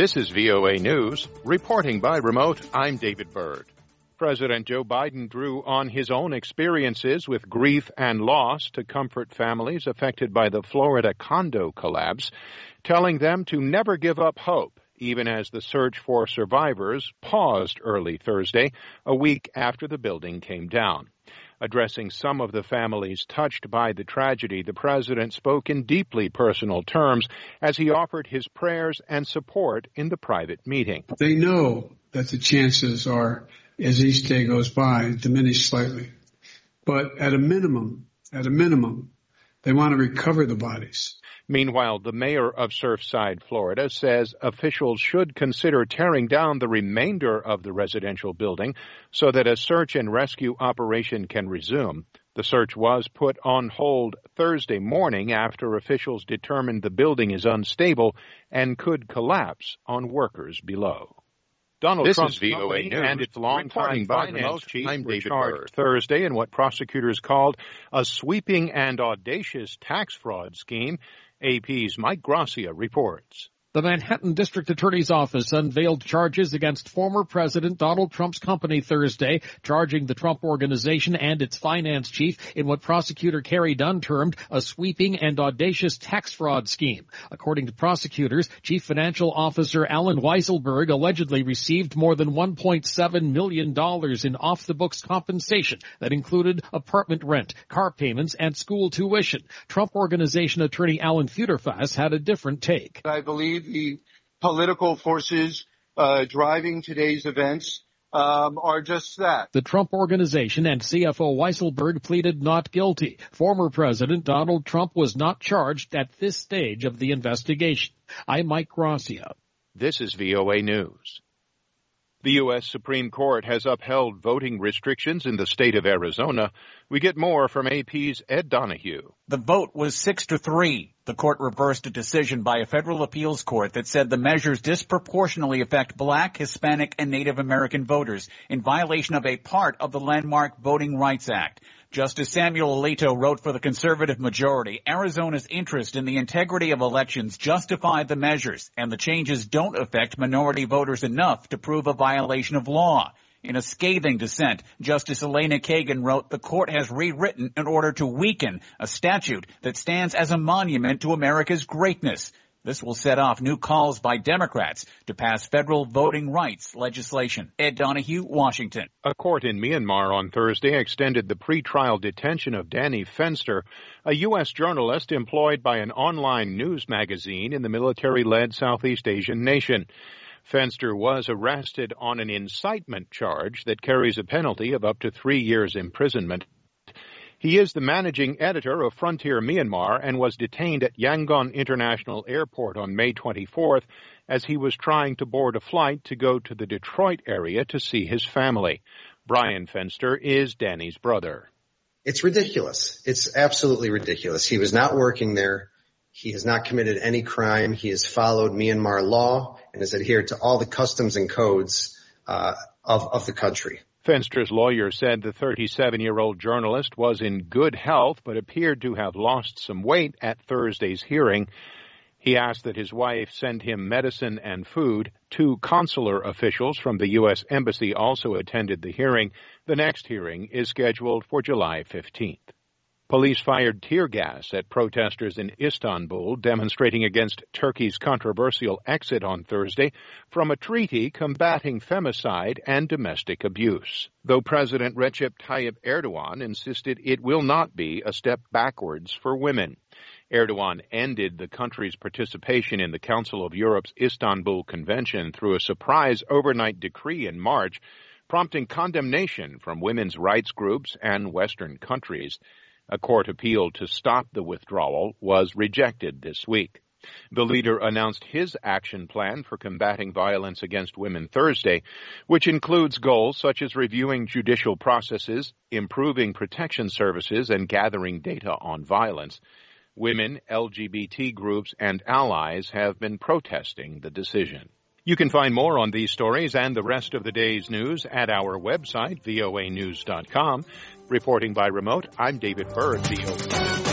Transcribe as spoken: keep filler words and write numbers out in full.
This is V O A News. Reporting by remote, I'm David Byrd. President Joe Biden drew on his own experiences with grief and loss to comfort families affected by the Florida condo collapse, telling them to never give up hope, even as the search for survivors paused early Thursday, a week after the building came down. Addressing some of the families touched by the tragedy, the president spoke in deeply personal terms as he offered his prayers and support in the private meeting. They know that the chances are, as each day goes by, diminish slightly. But at a minimum, at a minimum, they want to recover the bodies. Meanwhile, the mayor of Surfside, Florida, says officials should consider tearing down the remainder of the residential building so that a search and rescue operation can resume. The search was put on hold Thursday morning after officials determined the building is unstable and could collapse on workers below. Donald this Trump's is V O A News, and its longtime finance chief I'm were David charged Byrd. Thursday in what prosecutors called a sweeping and audacious tax fraud scheme. A P's Mike Gracia reports. The Manhattan District Attorney's Office unveiled charges against former President Donald Trump's company Thursday, charging the Trump Organization and its finance chief in what prosecutor Carrie Dunn termed a sweeping and audacious tax fraud scheme. According to prosecutors, Chief Financial Officer Alan Weisselberg allegedly received more than one point seven million dollars in off-the-books compensation that included apartment rent, car payments, and school tuition. Trump Organization attorney Alan Futerfas had a different take. I believe the political forces uh, driving today's events um, are just that. The Trump Organization and C F O Weisselberg pleaded not guilty. Former President Donald Trump was not charged at this stage of the investigation. I'm Mike Gracia. This is V O A News. The U S Supreme Court has upheld voting restrictions in the state of Arizona. We get more from A P's Ed Donahue. The vote was six to three. The court reversed a decision by a federal appeals court that said the measures disproportionately affect black, Hispanic, and Native American voters in violation of a part of the landmark Voting Rights Act. Justice Samuel Alito wrote for the conservative majority, Arizona's interest in the integrity of elections justified the measures, and the changes don't affect minority voters enough to prove a violation of law. In a scathing dissent, Justice Elena Kagan wrote, the court has rewritten in order to weaken a statute that stands as a monument to America's greatness. This will set off new calls by Democrats to pass federal voting rights legislation. Ed Donahue, Washington. A court in Myanmar on Thursday extended the pretrial detention of Danny Fenster, a U S journalist employed by an online news magazine in the military-led Southeast Asian nation. Fenster was arrested on an incitement charge that carries a penalty of up to three years imprisonment. He is the managing editor of Frontier Myanmar and was detained at Yangon International Airport on May twenty-fourth as he was trying to board a flight to go to the Detroit area to see his family. Brian Fenster is Danny's brother. It's ridiculous. It's absolutely ridiculous. He was not working there. He has not committed any crime. He has followed Myanmar law and has adhered to all the customs and codes uh, of, of the country. Fenster's lawyer said the thirty-seven-year-old journalist was in good health but appeared to have lost some weight at Thursday's hearing. He asked that his wife send him medicine and food. Two consular officials from the U S Embassy also attended the hearing. The next hearing is scheduled for July fifteenth. Police fired tear gas at protesters in Istanbul demonstrating against Turkey's controversial exit on Thursday from a treaty combating femicide and domestic abuse. Though President Recep Tayyip Erdogan insisted it will not be a step backwards for women. Erdogan ended the country's participation in the Council of Europe's Istanbul Convention through a surprise overnight decree in March, prompting condemnation from women's rights groups and Western countries. A court appeal to stop the withdrawal was rejected this week. The leader announced his action plan for combating violence against women Thursday, which includes goals such as reviewing judicial processes, improving protection services, and gathering data on violence. Women, L G B T groups, and allies have been protesting the decision. You can find more on these stories and the rest of the day's news at our website, V O A news dot com. Reporting by remote, I'm David Byrd, V O A.